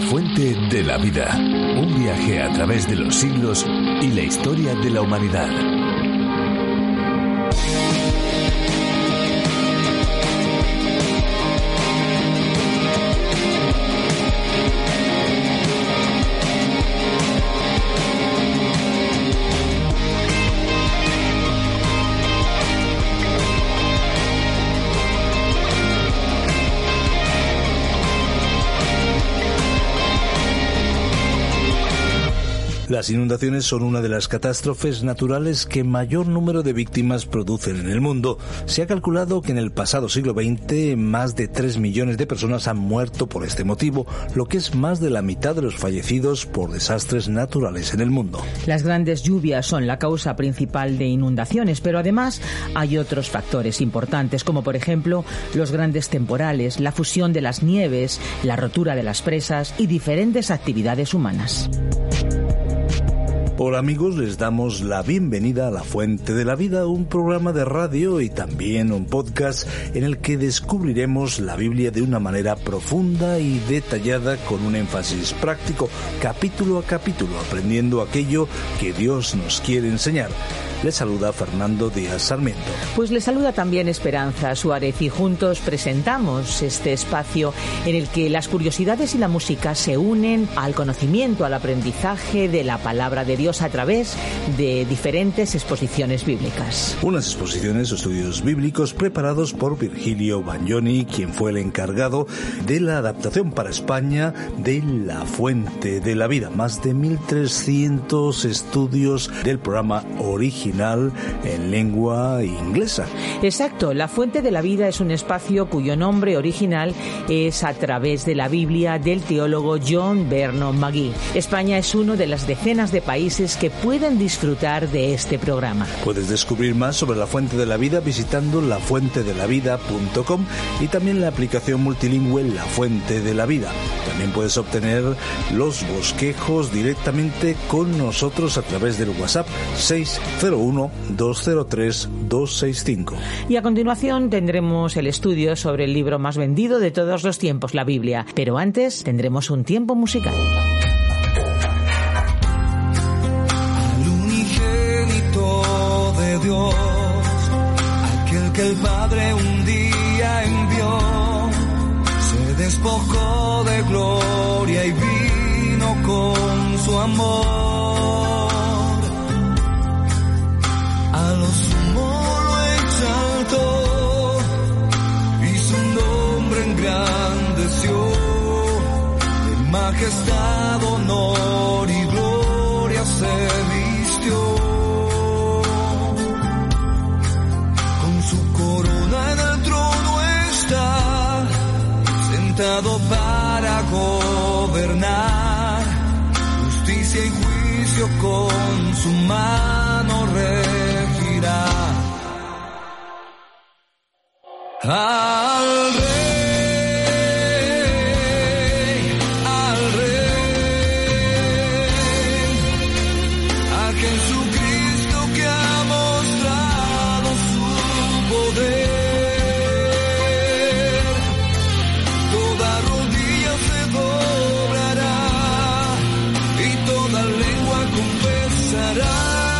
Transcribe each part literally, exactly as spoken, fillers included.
fuente de la vida. Un viaje a través de los siglos y la historia de la humanidad. Las inundaciones son una de las catástrofes naturales que mayor número de víctimas producen en el mundo. Se ha calculado que en el pasado siglo veinte más de tres millones de personas han muerto por este motivo, lo que es más de la mitad de los fallecidos por desastres naturales en el mundo. Las grandes lluvias son la causa principal de inundaciones, pero además hay otros factores importantes, como por ejemplo los grandes temporales, la fusión de las nieves, la rotura de las presas y diferentes actividades humanas. Hola amigos, les damos la bienvenida a La Fuente de la Vida, un programa de radio y también un podcast en el que descubriremos la Biblia de una manera profunda y detallada con un énfasis práctico, capítulo a capítulo, aprendiendo aquello que Dios nos quiere enseñar. Les saluda Fernando Díaz Sarmiento. Pues les saluda también Esperanza Suárez y juntos presentamos este espacio en el que las curiosidades y la música se unen al conocimiento, al aprendizaje de la palabra de Dios a través de diferentes exposiciones bíblicas. Unas exposiciones o estudios bíblicos preparados por Virgilio Bagnoni, quien fue el encargado de la adaptación para España de La Fuente de la Vida. Más de mil trescientos estudios del programa original en lengua inglesa. Exacto, La Fuente de la Vida es un espacio cuyo nombre original es a través de la Biblia del teólogo John Vernon McGee. España es uno de las decenas de países que pueden disfrutar de este programa. Puedes descubrir más sobre La Fuente de la Vida visitando la fuente de la vida punto com y también la aplicación multilingüe La Fuente de la Vida. También puedes obtener los bosquejos directamente con nosotros a través del WhatsApp seis cero uno, dos cero tres, dos seis cinco. Y a continuación tendremos el estudio sobre el libro más vendido de todos los tiempos, la Biblia. Pero antes tendremos un tiempo musical. Al unigénito de Dios, aquel que el Padre un día envió, se despojó de gloria y vino con su amor. A lo sumo lo exaltó y su nombre engrandeció, de majestad, honor y gloria se vistió. Con su corona en el trono está, sentado para gobernar, justicia y juicio con su mano regirá. Al rey, al rey, a Jesucristo que ha mostrado su poder, toda rodilla se doblará y toda lengua confesará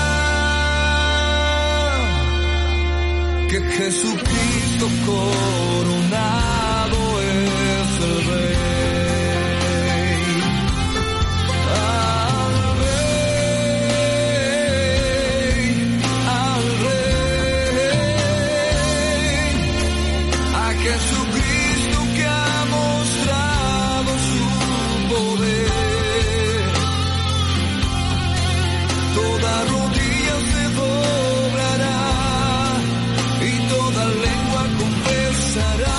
que Jesucristo coronado es el Rey. Al Rey, al Rey, a Jesucristo que ha mostrado su poder, toda rodilla se doblará y toda lengua confesará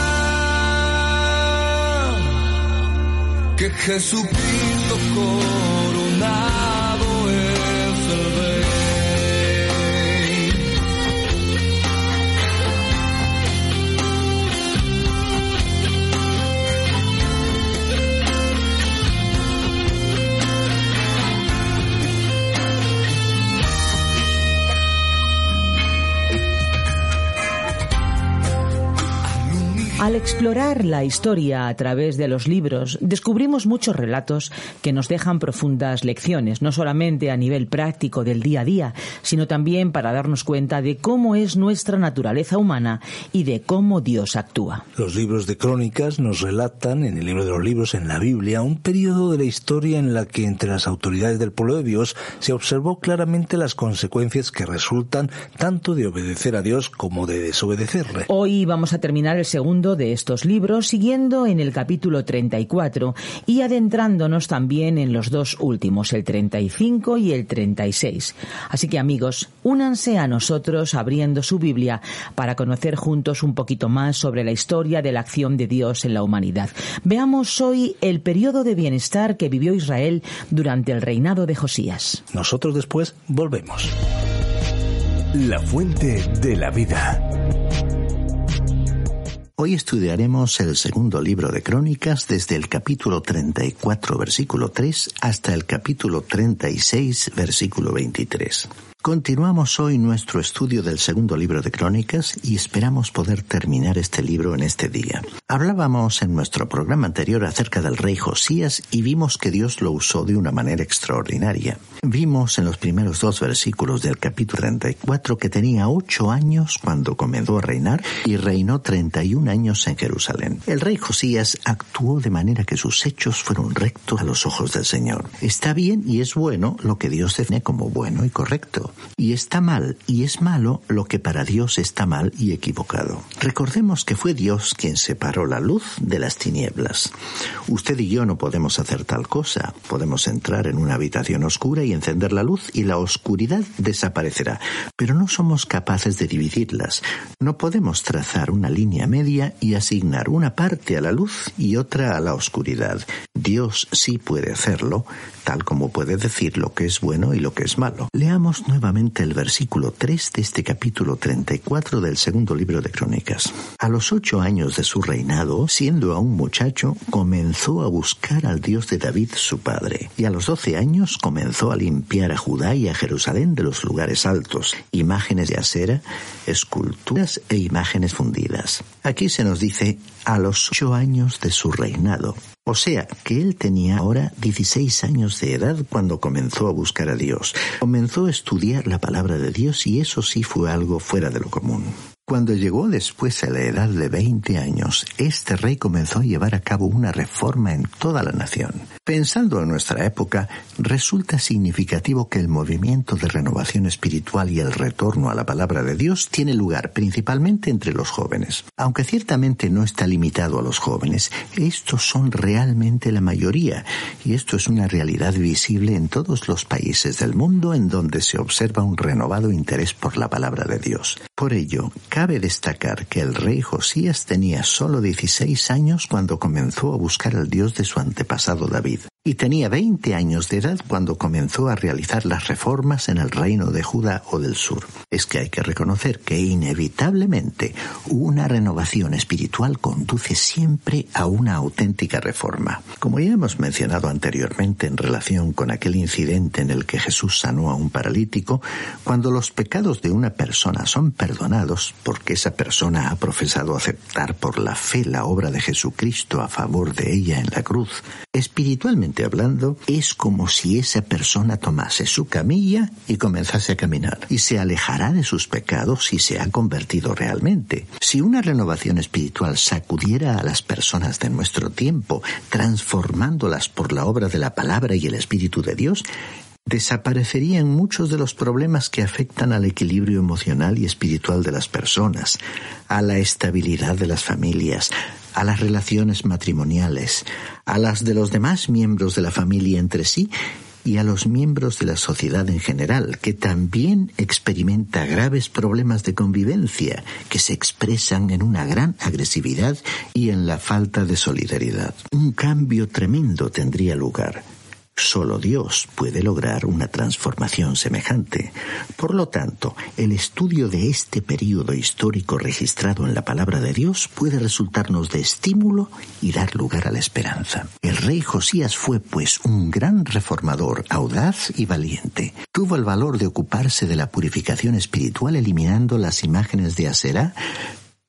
que Jesucristo coronado es el Rey. Al explorar la historia a través de los libros, descubrimos muchos relatos que nos dejan profundas lecciones, no solamente a nivel práctico del día a día, sino también para darnos cuenta de cómo es nuestra naturaleza humana y de cómo Dios actúa. Los libros de crónicas nos relatan, en el libro de los libros, en la Biblia, un periodo de la historia en la que entre las autoridades del pueblo de Dios se observó claramente las consecuencias que resultan tanto de obedecer a Dios como de desobedecerle. Hoy vamos a terminar el segundo de estos libros, siguiendo en el capítulo treinta y cuatro y adentrándonos también en los dos últimos, el treinta y cinco y el treinta y seis. Así que, amigos, únanse a nosotros abriendo su Biblia para conocer juntos un poquito más sobre la historia de la acción de Dios en la humanidad. Veamos hoy el periodo de bienestar que vivió Israel durante el reinado de Josías. Nosotros después volvemos. La fuente de la vida. Hoy estudiaremos el segundo libro de Crónicas desde el capítulo treinta y cuatro, versículo tres, hasta el capítulo treinta y seis, versículo veintitrés. Continuamos hoy nuestro estudio del segundo libro de Crónicas y esperamos poder terminar este libro en este día. Hablábamos en nuestro programa anterior acerca del rey Josías y vimos que Dios lo usó de una manera extraordinaria. Vimos en los primeros dos versículos del capítulo treinta y cuatro que tenía ocho años cuando comenzó a reinar y reinó treinta y un años en Jerusalén. El rey Josías actuó de manera que sus hechos fueron rectos a los ojos del Señor. Está bien y es bueno lo que Dios define como bueno y correcto. Y está mal y es malo lo que para Dios está mal y equivocado. Recordemos que fue Dios quien separó la luz de las tinieblas. Usted y yo no podemos hacer tal cosa. Podemos entrar en una habitación oscura y encender la luz y la oscuridad desaparecerá. Pero no somos capaces de dividirlas. No podemos trazar una línea media y asignar una parte a la luz y otra a la oscuridad. Dios sí puede hacerlo, tal como puede decir lo que es bueno y lo que es malo. Leamos nuevamente el versículo tres de este capítulo treinta y cuatro del segundo libro de Crónicas. A los ocho años de su reinado, siendo aún muchacho, comenzó a buscar al Dios de David su padre. Y a los doce años comenzó a limpiar a Judá y a Jerusalén de los lugares altos, imágenes de acera, esculturas e imágenes fundidas. Aquí se nos dice a los ocho años de su reinado. O sea, que él tenía ahora dieciséis años de edad cuando comenzó a buscar a Dios. Comenzó a estudiar la palabra de Dios y eso sí fue algo fuera de lo común. Cuando llegó después a la edad de veinte años, este rey comenzó a llevar a cabo una reforma en toda la nación. Pensando en nuestra época, resulta significativo que el movimiento de renovación espiritual y el retorno a la palabra de Dios tiene lugar principalmente entre los jóvenes. Aunque ciertamente no está limitado a los jóvenes, estos son realmente la mayoría, y esto es una realidad visible en todos los países del mundo en donde se observa un renovado interés por la palabra de Dios. Por ello, cabe destacar que el rey Josías tenía solo dieciséis años cuando comenzó a buscar al Dios de su antepasado David, y tenía veinte años de edad cuando comenzó a realizar las reformas en el reino de Judá o del sur. Es que hay que reconocer que inevitablemente una renovación espiritual conduce siempre a una auténtica reforma. Como ya hemos mencionado anteriormente en relación con aquel incidente en el que Jesús sanó a un paralítico, cuando los pecados de una persona son perdonados porque esa persona ha profesado aceptar por la fe la obra de Jesucristo a favor de ella en la cruz, espiritualmente hablando, es como si esa persona tomase su camilla y comenzase a caminar, y se alejará de sus pecados y se ha convertido realmente. Si una renovación espiritual sacudiera a las personas de nuestro tiempo, transformándolas por la obra de la palabra y el Espíritu de Dios, desaparecerían muchos de los problemas que afectan al equilibrio emocional y espiritual de las personas, a la estabilidad de las familias, a las relaciones matrimoniales, a las de los demás miembros de la familia entre sí y a los miembros de la sociedad en general, que también experimenta graves problemas de convivencia que se expresan en una gran agresividad y en la falta de solidaridad. Un cambio tremendo tendría lugar. Solo Dios puede lograr una transformación semejante. Por lo tanto, el estudio de este período histórico registrado en la palabra de Dios puede resultarnos de estímulo y dar lugar a la esperanza. El rey Josías fue, pues, un gran reformador, audaz y valiente. Tuvo el valor de ocuparse de la purificación espiritual eliminando las imágenes de Aserá,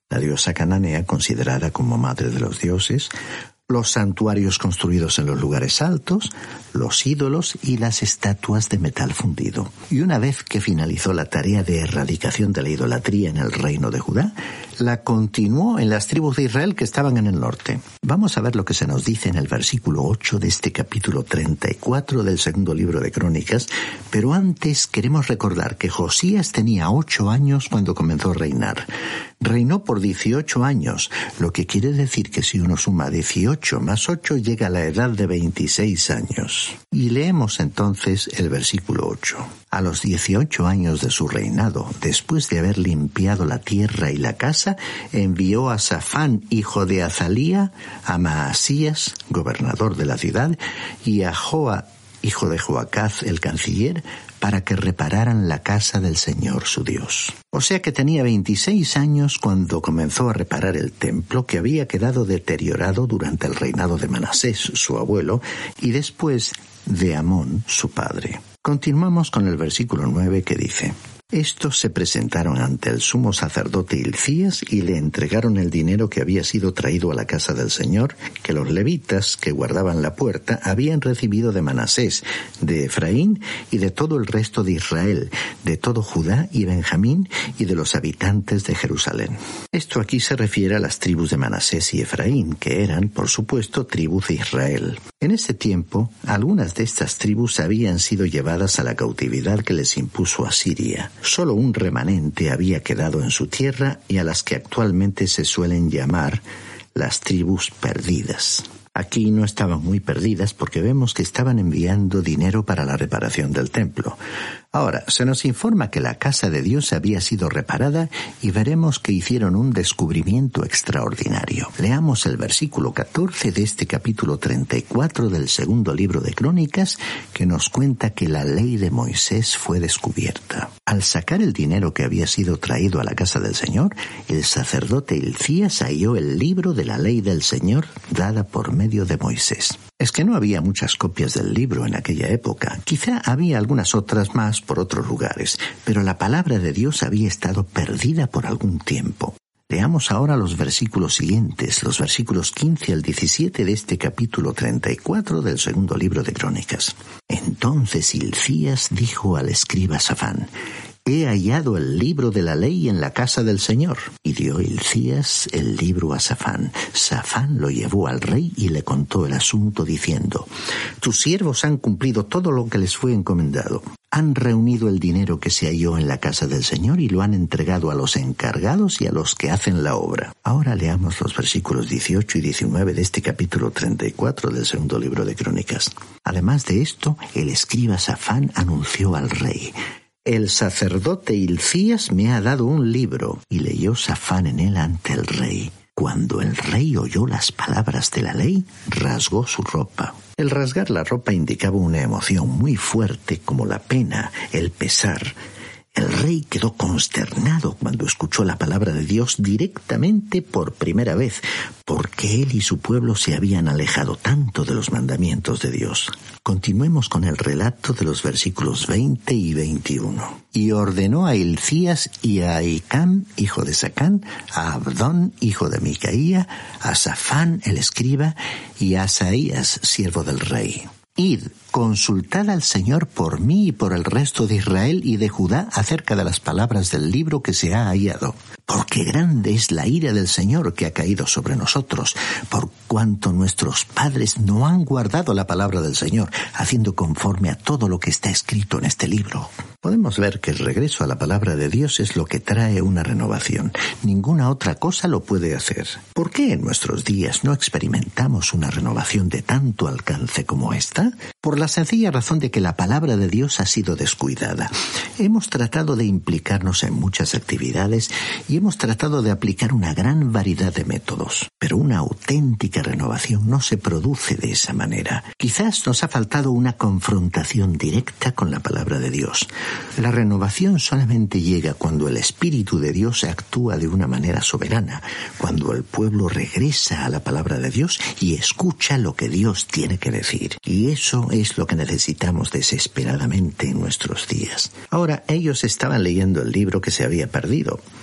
la diosa cananea considerada como madre de los dioses, los santuarios construidos en los lugares altos, los ídolos y las estatuas de metal fundido. Y una vez que finalizó la tarea de erradicación de la idolatría en el reino de Judá, la continuó en las tribus de Israel que estaban en el norte. Vamos a ver lo que se nos dice en el versículo ocho de este capítulo treinta y cuatro del segundo libro de Crónicas, pero antes queremos recordar que Josías tenía ocho años cuando comenzó a reinar. Reinó por dieciocho años, lo que quiere decir que si uno suma dieciocho más ocho llega a la edad de veintiséis años. Y leemos entonces el versículo ocho. A los dieciocho años de su reinado, después de haber limpiado la tierra y la casa, envió a Safán, hijo de Azalía, a Maasías, gobernador de la ciudad, y a Joa, hijo de Joacaz, el canciller, para que repararan la casa del Señor su Dios. O sea que tenía veintiséis años cuando comenzó a reparar el templo que había quedado deteriorado durante el reinado de Manasés, su abuelo, y después de Amón, su padre. Continuamos con el versículo nueve que dice: Estos se presentaron ante el sumo sacerdote Hilcías y le entregaron el dinero que había sido traído a la casa del Señor, que los levitas que guardaban la puerta habían recibido de Manasés, de Efraín y de todo el resto de Israel, de todo Judá y Benjamín y de los habitantes de Jerusalén. Esto aquí se refiere a las tribus de Manasés y Efraín, que eran, por supuesto, tribus de Israel. En ese tiempo, algunas de estas tribus habían sido llevadas a la cautividad que les impuso Asiria. Solo un remanente había quedado en su tierra y a las que actualmente se suelen llamar las tribus perdidas. Aquí no estaban muy perdidas porque vemos que estaban enviando dinero para la reparación del templo. Ahora, se nos informa que la casa de Dios había sido reparada y veremos que hicieron un descubrimiento extraordinario. Leamos el versículo catorce de este capítulo treinta y cuatro del segundo libro de Crónicas, que nos cuenta que la ley de Moisés fue descubierta. Al sacar el dinero que había sido traído a la casa del Señor, el sacerdote Hilcías halló el libro de la ley del Señor dada por medio de Moisés. Es que no había muchas copias del libro en aquella época. Quizá había algunas otras más por otros lugares, pero la palabra de Dios había estado perdida por algún tiempo. Leamos ahora los versículos siguientes, los versículos quince al diecisiete de este capítulo treinta y cuatro del segundo libro de Crónicas. Entonces Hilcías dijo al escriba Safán: He hallado el libro de la ley en la casa del Señor. Y dio Hilcías el libro a Safán. Safán lo llevó al rey y le contó el asunto diciendo: Tus siervos han cumplido todo lo que les fue encomendado. Han reunido el dinero que se halló en la casa del Señor y lo han entregado a los encargados y a los que hacen la obra. Ahora leamos los versículos dieciocho y diecinueve de este capítulo treinta y cuatro del segundo libro de Crónicas. Además de esto, el escriba Safán anunció al rey: El sacerdote Hilcías me ha dado un libro. Y leyó Safán en él ante el rey. Cuando el rey oyó las palabras de la ley, rasgó su ropa. El rasgar la ropa indicaba una emoción muy fuerte, como la pena, el pesar. El rey quedó consternado cuando escuchó la palabra de Dios directamente por primera vez, porque él y su pueblo se habían alejado tanto de los mandamientos de Dios. Continuemos con el relato de los versículos veinte y veintiuno. Y ordenó a Hilcías y a Ahicam, hijo de Sacán, a Abdón, hijo de Micaía, a Safán, el escriba, y a Asaías, siervo del rey: Id, consultad al Señor por mí y por el resto de Israel y de Judá acerca de las palabras del libro que se ha hallado. Porque grande es la ira del Señor que ha caído sobre nosotros, por cuanto nuestros padres no han guardado la palabra del Señor, haciendo conforme a todo lo que está escrito en este libro. Podemos ver que el regreso a la palabra de Dios es lo que trae una renovación. Ninguna otra cosa lo puede hacer. ¿Por qué en nuestros días no experimentamos una renovación de tanto alcance como esta? Por la sencilla razón de que la palabra de Dios ha sido descuidada. Hemos tratado de implicarnos en muchas actividades y hemos tratado de aplicar una gran variedad de métodos, pero una auténtica renovación no se produce de esa manera. Quizás nos ha faltado una confrontación directa con la palabra de Dios. La renovación solamente llega cuando el Espíritu de Dios actúa de una manera soberana, cuando el pueblo regresa a la palabra de Dios y escucha lo que Dios tiene que decir. Y eso es lo que necesitamos desesperadamente en nuestros días. Ahora, ellos estaban leyendo el libro que se había perdido, y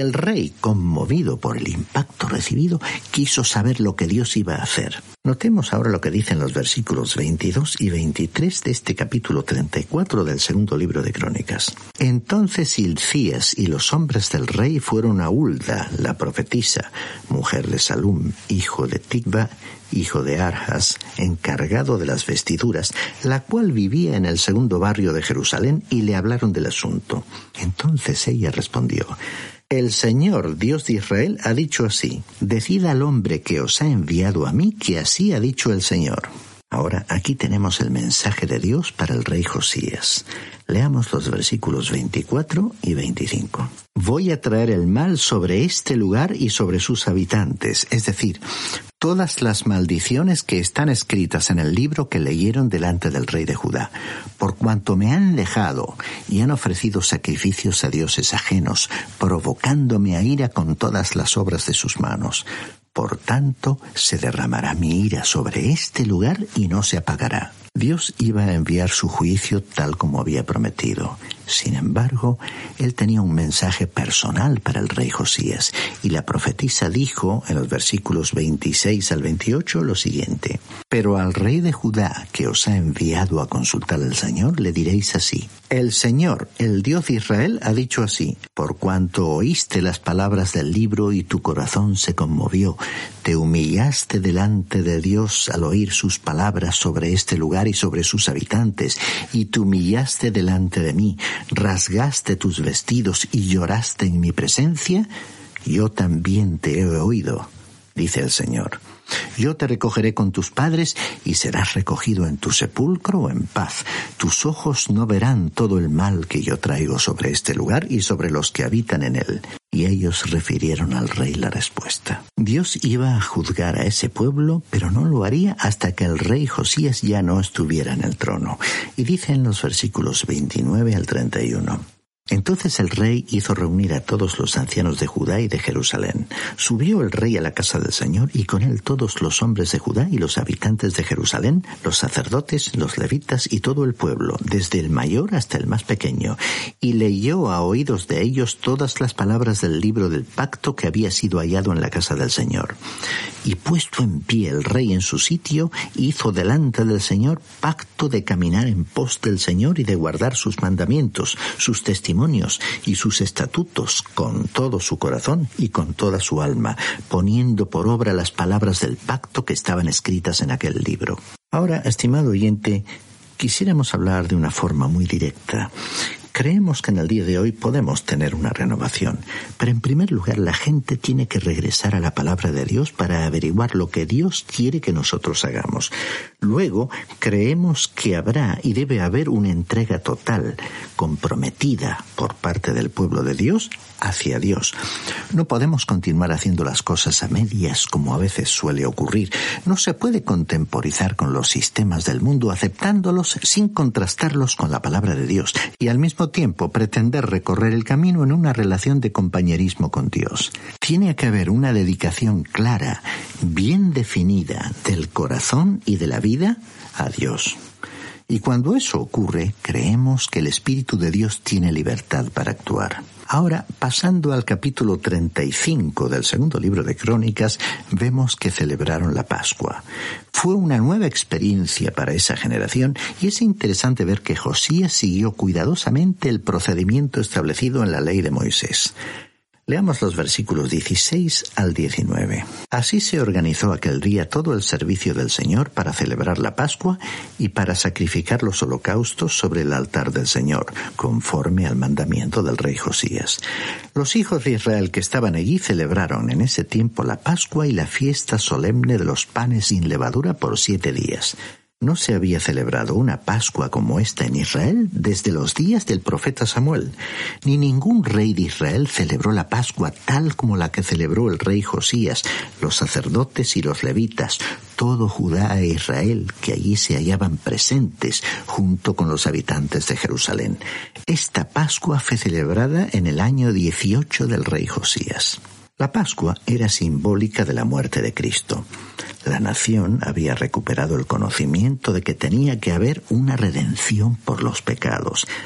el rey, conmovido por el impacto recibido, quiso saber lo que Dios iba a hacer. Notemos ahora lo que dicen los versículos veintidós y veintitrés de este capítulo treinta y cuatro del segundo libro de Crónicas. Entonces Hilcías y los hombres del rey fueron a Hulda, la profetisa, mujer de Salum, hijo de Ticva, hijo de Arjas, encargado de las vestiduras, la cual vivía en el segundo barrio de Jerusalén, y le hablaron del asunto. Entonces ella respondió: El Señor, Dios de Israel, ha dicho así: decid al hombre que os ha enviado a mí que así ha dicho el Señor. Ahora, aquí tenemos el mensaje de Dios para el rey Josías. Leamos los versículos veinticuatro y veinticinco. Voy a traer el mal sobre este lugar y sobre sus habitantes, es decir, todas las maldiciones que están escritas en el libro que leyeron delante del rey de Judá, por cuanto me han dejado y han ofrecido sacrificios a dioses ajenos, provocándome a ira con todas las obras de sus manos. Por tanto, se derramará mi ira sobre este lugar y no se apagará. Dios iba a enviar su juicio tal como había prometido. Sin embargo, él tenía un mensaje personal para el rey Josías, y la profetisa dijo en los versículos veintiséis al veintiocho lo siguiente: Pero al rey de Judá, que os ha enviado a consultar al Señor, le diréis así: El Señor, el Dios de Israel, ha dicho así: por cuanto oíste las palabras del libro y tu corazón se conmovió, te humillaste delante de Dios al oír sus palabras sobre este lugar y sobre sus habitantes, y te humillaste delante de mí, rasgaste tus vestidos y lloraste en mi presencia, yo también te he oído, dice el Señor. Yo te recogeré con tus padres y serás recogido en tu sepulcro en paz. Tus ojos no verán todo el mal que yo traigo sobre este lugar y sobre los que habitan en él. Y ellos refirieron al rey la respuesta. Dios iba a juzgar a ese pueblo, pero no lo haría hasta que el rey Josías ya no estuviera en el trono. Y dice en los versículos veintinueve al treinta y uno. Entonces el rey hizo reunir a todos los ancianos de Judá y de Jerusalén. Subió el rey a la casa del Señor, y con él todos los hombres de Judá y los habitantes de Jerusalén, los sacerdotes, los levitas y todo el pueblo, desde el mayor hasta el más pequeño, y leyó a oídos de ellos todas las palabras del libro del pacto que había sido hallado en la casa del Señor. Y puesto en pie el rey en su sitio, hizo delante del Señor pacto de caminar en pos del Señor y de guardar sus mandamientos, sus testimonios y sus estatutos con todo su corazón y con toda su alma, poniendo por obra las palabras del pacto que estaban escritas en aquel libro. Ahora, estimado oyente, quisiéramos hablar de una forma muy directa. Creemos que en el día de hoy podemos tener una renovación, pero en primer lugar la gente tiene que regresar a la palabra de Dios para averiguar lo que Dios quiere que nosotros hagamos. Luego, creemos que habrá y debe haber una entrega total, comprometida por parte del pueblo de Dios hacia Dios. No podemos continuar haciendo las cosas a medias como a veces suele ocurrir. No se puede contemporizar con los sistemas del mundo aceptándolos sin contrastarlos con la palabra de Dios y al mismo tiempo pretender recorrer el camino en una relación de compañerismo con Dios. Tiene que haber una dedicación clara, bien definida del corazón y de la vida a Dios. Y cuando eso ocurre, creemos que el Espíritu de Dios tiene libertad para actuar. Ahora, pasando al capítulo treinta y cinco del segundo libro de Crónicas, vemos que celebraron la Pascua. Fue una nueva experiencia para esa generación y es interesante ver que Josías siguió cuidadosamente el procedimiento establecido en la ley de Moisés. Leamos los versículos dieciséis al diecinueve. Así se organizó aquel día todo el servicio del Señor para celebrar la Pascua y para sacrificar los holocaustos sobre el altar del Señor, conforme al mandamiento del rey Josías. Los hijos de Israel que estaban allí celebraron en ese tiempo la Pascua y la fiesta solemne de los panes sin levadura por siete días. No se había celebrado una Pascua como esta en Israel desde los días del profeta Samuel, ni ningún rey de Israel celebró la Pascua tal como la que celebró el rey Josías, los sacerdotes y los levitas, todo Judá e Israel que allí se hallaban presentes junto con los habitantes de Jerusalén. Esta Pascua fue celebrada en el año dieciocho del rey Josías. La Pascua era simbólica de la muerte de Cristo. La nación había recuperado el conocimiento de que tenía que haber una redención por los pecados.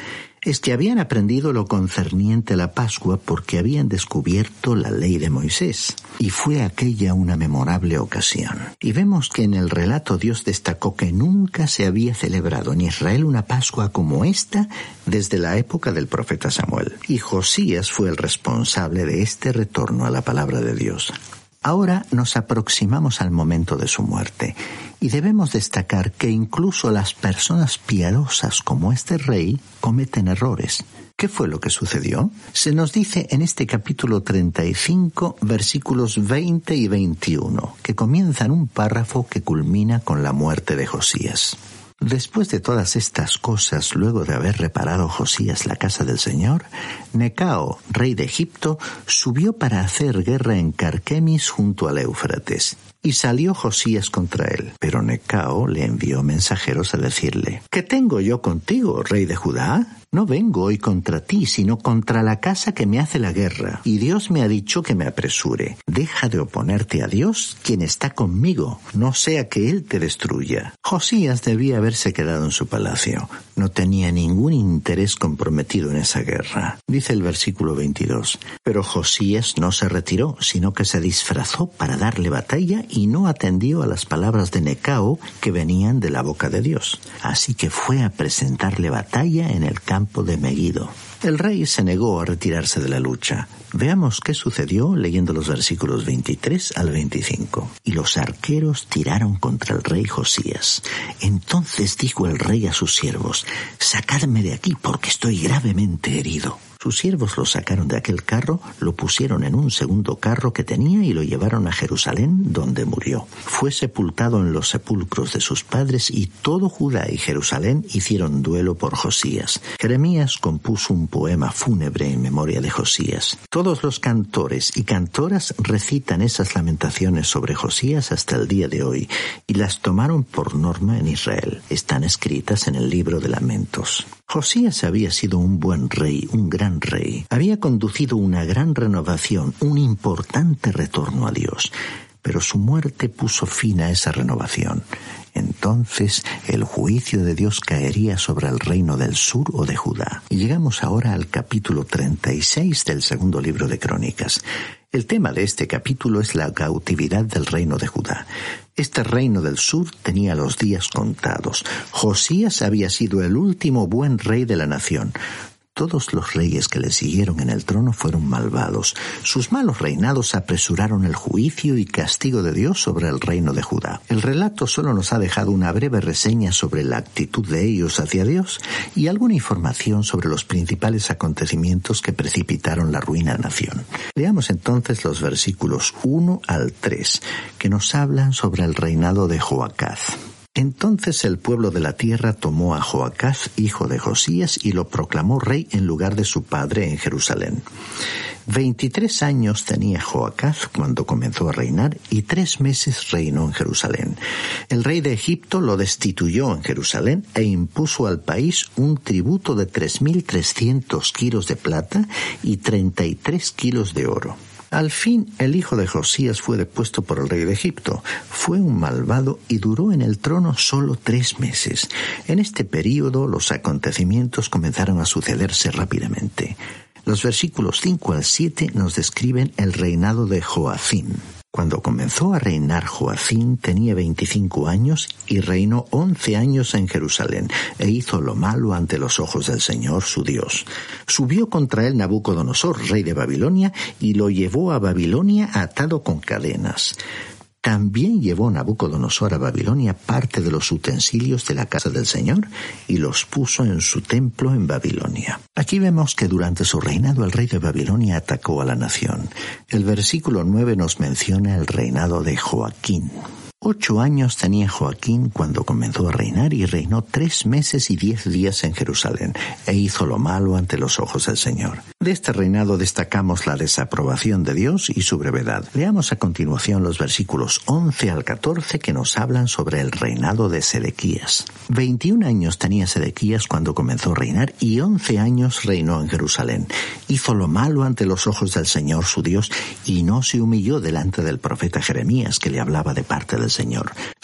es que habían aprendido lo concerniente a la Pascua porque habían descubierto la ley de Moisés. Y fue aquella una memorable ocasión. Y vemos que en el relato Dios destacó que nunca se había celebrado en Israel una Pascua como esta desde la época del profeta Samuel. Y Josías fue el responsable de este retorno a la palabra de Dios. Ahora nos aproximamos al momento de su muerte y debemos destacar que incluso las personas piadosas como este rey cometen errores. ¿Qué fue lo que sucedió? Se nos dice en este capítulo treinta y cinco, versículos veinte y veintiuno, que comienzan un párrafo que culmina con la muerte de Josías. Después de todas estas cosas, luego de haber reparado Josías la casa del Señor, Necao, rey de Egipto, subió para hacer guerra en Carquemis junto al Éufrates. Y salió Josías contra él. Pero Necao le envió mensajeros a decirle: ¿Qué tengo yo contigo, rey de Judá? No vengo hoy contra ti, sino contra la casa que me hace la guerra. Y Dios me ha dicho que me apresure. Deja de oponerte a Dios, quien está conmigo, no sea que Él te destruya. Josías debía haberse quedado en su palacio. No tenía ningún interés comprometido en esa guerra. Dice el versículo veintidós. Pero Josías no se retiró, sino que se disfrazó para darle batalla y no atendió a las palabras de Necao que venían de la boca de Dios. Así que fue a presentarle batalla en el campo de Megiddo. El rey se negó a retirarse de la lucha. Veamos qué sucedió leyendo los versículos veintitrés al veinticinco. Y los arqueros tiraron contra el rey Josías. Entonces dijo el rey a sus siervos: «Sacadme de aquí, porque estoy gravemente herido». Sus siervos lo sacaron de aquel carro, lo pusieron en un segundo carro que tenía y lo llevaron a Jerusalén, donde murió. Fue sepultado en los sepulcros de sus padres y todo Judá y Jerusalén hicieron duelo por Josías. Jeremías compuso un poema fúnebre en memoria de Josías. Todos los cantores y cantoras recitan esas lamentaciones sobre Josías hasta el día de hoy y las tomaron por norma en Israel. Están escritas en el libro de Lamentos. Josías había sido un buen rey, un gran rey. Había conducido una gran renovación, un importante retorno a Dios. Pero su muerte puso fin a esa renovación. Entonces el juicio de Dios caería sobre el reino del sur o de Judá. Y llegamos ahora al capítulo treinta y seis del segundo libro de Crónicas. El tema de este capítulo es la cautividad del reino de Judá. Este reino del sur tenía los días contados. Josías había sido el último buen rey de la nación. Todos los reyes que le siguieron en el trono fueron malvados. Sus malos reinados apresuraron el juicio y castigo de Dios sobre el reino de Judá. El relato solo nos ha dejado una breve reseña sobre la actitud de ellos hacia Dios y alguna información sobre los principales acontecimientos que precipitaron la ruina de la nación. Leamos entonces los versículos uno al tres, que nos hablan sobre el reinado de Joacaz. Entonces el pueblo de la tierra tomó a Joacaz, hijo de Josías, y lo proclamó rey en lugar de su padre en Jerusalén. Veintitrés años tenía Joacaz cuando comenzó a reinar y tres meses reinó en Jerusalén. El rey de Egipto lo destituyó en Jerusalén e impuso al país un tributo de tres mil trescientos kilos de plata y treinta y tres kilos de oro. Al fin, el hijo de Josías fue depuesto por el rey de Egipto. Fue un malvado y duró en el trono solo tres meses. En este período, los acontecimientos comenzaron a sucederse rápidamente. Los versículos cinco al siete nos describen el reinado de Joacim. Cuando comenzó a reinar Joacim tenía veinticinco años y reinó once años en Jerusalén e hizo lo malo ante los ojos del Señor su Dios. Subió contra él Nabucodonosor, rey de Babilonia, y lo llevó a Babilonia atado con cadenas. También llevó Nabucodonosor a Babilonia parte de los utensilios de la casa del Señor y los puso en su templo en Babilonia. Aquí vemos que durante su reinado el rey de Babilonia atacó a la nación. El versículo nueve nos menciona el reinado de Joaquín. Ocho años tenía Joaquín cuando comenzó a reinar y reinó tres meses y diez días en Jerusalén e hizo lo malo ante los ojos del Señor. De este reinado destacamos la desaprobación de Dios y su brevedad. Leamos a continuación los versículos once al catorce que nos hablan sobre el reinado de Sedequías. Veintiún años tenía Sedequías cuando comenzó a reinar y once años reinó en Jerusalén. Hizo lo malo ante los ojos del Señor su Dios y no se humilló delante del profeta Jeremías que le hablaba de parte del Señor.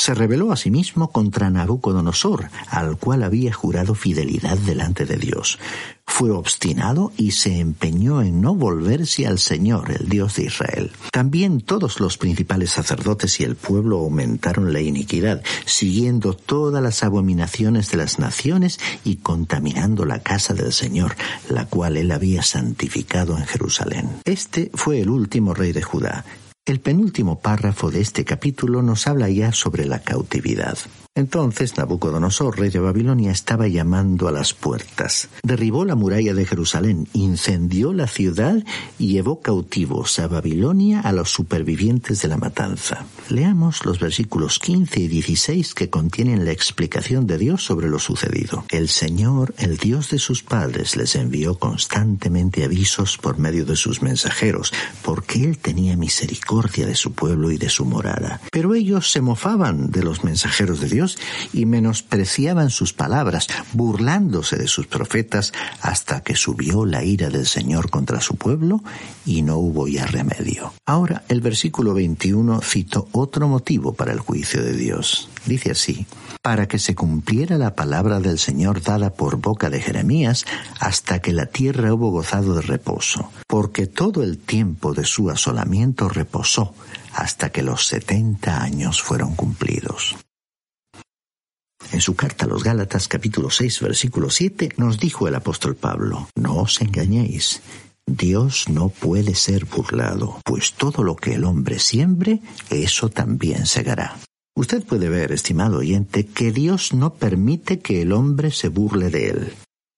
Se rebeló asimismo contra Nabucodonosor, al cual había jurado fidelidad delante de Dios. Fue obstinado y se empeñó en no volverse al Señor, el Dios de Israel. También todos los principales sacerdotes y el pueblo aumentaron la iniquidad, siguiendo todas las abominaciones de las naciones y contaminando la casa del Señor, la cual él había santificado en Jerusalén. Este fue el último rey de Judá. El penúltimo párrafo de este capítulo nos habla ya sobre la cautividad. Entonces Nabucodonosor, rey de Babilonia, estaba llamando a las puertas. Derribó la muralla de Jerusalén, incendió la ciudad y llevó cautivos a Babilonia a los supervivientes de la matanza. Leamos los versículos quince y dieciséis que contienen la explicación de Dios sobre lo sucedido. El Señor, el Dios de sus padres, les envió constantemente avisos por medio de sus mensajeros, porque Él tenía misericordia de su pueblo y de su morada. Pero ellos se mofaban de los mensajeros de Dios y menospreciaban sus palabras, burlándose de sus profetas, hasta que subió la ira del Señor contra su pueblo y no hubo ya remedio. Ahora el versículo veintiuno citó otro motivo para el juicio de Dios. Dice así: para que se cumpliera la palabra del Señor dada por boca de Jeremías, hasta que la tierra hubo gozado de reposo, porque todo el tiempo de su asolamiento reposó, hasta que los setenta años fueron cumplidos. En su carta a los Gálatas, capítulo seis, versículo siete, nos dijo el apóstol Pablo: no os engañéis, Dios no puede ser burlado, pues todo lo que el hombre siembre, eso también segará. Usted puede ver, estimado oyente, que Dios no permite que el hombre se burle de él.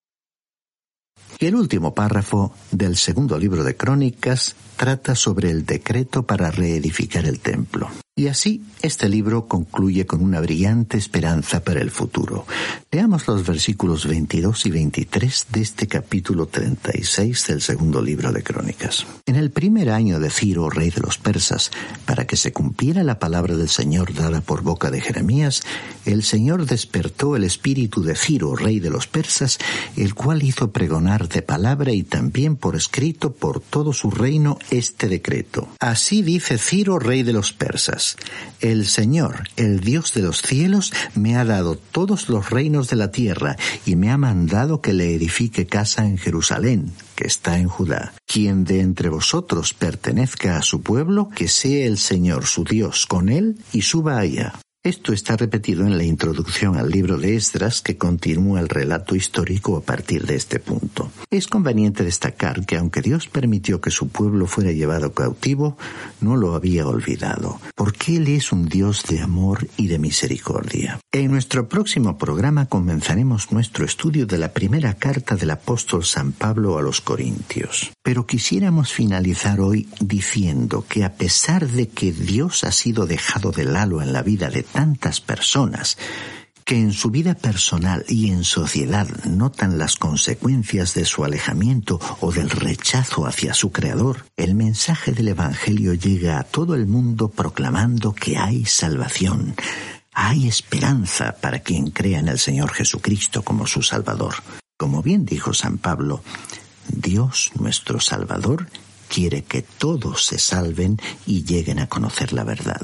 Y el último párrafo del segundo libro de Crónicas trata sobre el decreto para reedificar el templo. Y así, este libro concluye con una brillante esperanza para el futuro. Leamos los versículos veintidós y veintitrés de este capítulo treinta y seis del segundo libro de Crónicas. En el primer año de Ciro, rey de los persas, para que se cumpliera la palabra del Señor dada por boca de Jeremías, el Señor despertó el espíritu de Ciro, rey de los persas, el cual hizo pregonar de palabra y también por escrito por todo su reino este decreto. Así dice Ciro, rey de los persas: el Señor, el Dios de los cielos, me ha dado todos los reinos de la tierra y me ha mandado que le edifique casa en Jerusalén, que está en Judá. Quien de entre vosotros pertenezca a su pueblo, que sea el Señor su Dios con él y suba allá. Esto está repetido en la introducción al libro de Esdras, que continúa el relato histórico a partir de este punto. Es conveniente destacar que aunque Dios permitió que su pueblo fuera llevado cautivo, no lo había olvidado, porque Él es un Dios de amor y de misericordia. En nuestro próximo programa comenzaremos nuestro estudio de la primera carta del apóstol San Pablo a los Corintios. Pero quisiéramos finalizar hoy diciendo que a pesar de que Dios ha sido dejado de lado en la vida de tantas personas que en su vida personal y en sociedad notan las consecuencias de su alejamiento o del rechazo hacia su Creador, el mensaje del Evangelio llega a todo el mundo proclamando que hay salvación, hay esperanza para quien crea en el Señor Jesucristo como su Salvador. Como bien dijo San Pablo, Dios, nuestro Salvador, quiere que todos se salven y lleguen a conocer la verdad.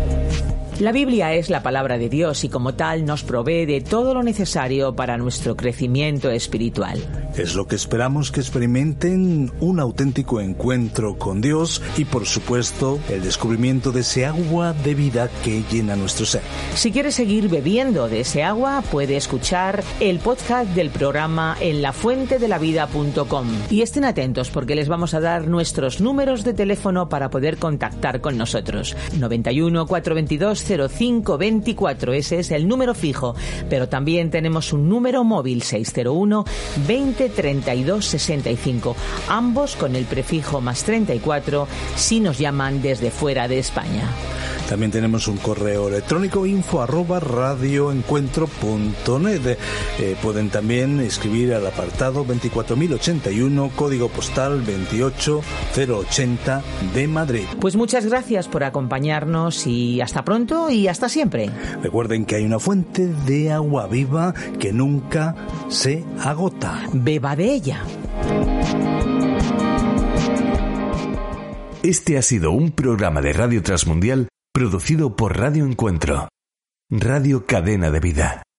La Biblia es la palabra de Dios y como tal nos provee de todo lo necesario para nuestro crecimiento espiritual. Es lo que esperamos que experimenten un auténtico encuentro con Dios y, por supuesto, el descubrimiento de ese agua de vida que llena nuestro ser. Si quieres seguir bebiendo de ese agua, puede escuchar el podcast del programa en la fuente de la vida punto com. Y estén atentos porque les vamos a dar nuestros números de teléfono para poder contactar con nosotros. noventa y uno, cuatrocientos veintidós, cero cinco veinticuatro, ese es el número fijo, pero también tenemos un número móvil seiscientos uno, veinte, treinta y dos, sesenta y cinco, ambos con el prefijo más treinta y cuatro si nos llaman desde fuera de España. También tenemos un correo electrónico, info arroba radioencuentro punto net. Eh, pueden también escribir al apartado veinticuatro mil ochenta y uno, código postal veintiocho mil ochenta de Madrid. Pues muchas gracias por acompañarnos y hasta pronto y hasta siempre. Recuerden que hay una fuente de agua viva que nunca se agota. Beba de ella. Este ha sido un programa de Radio Transmundial producido por Radio Encuentro. Radio Cadena de Vida.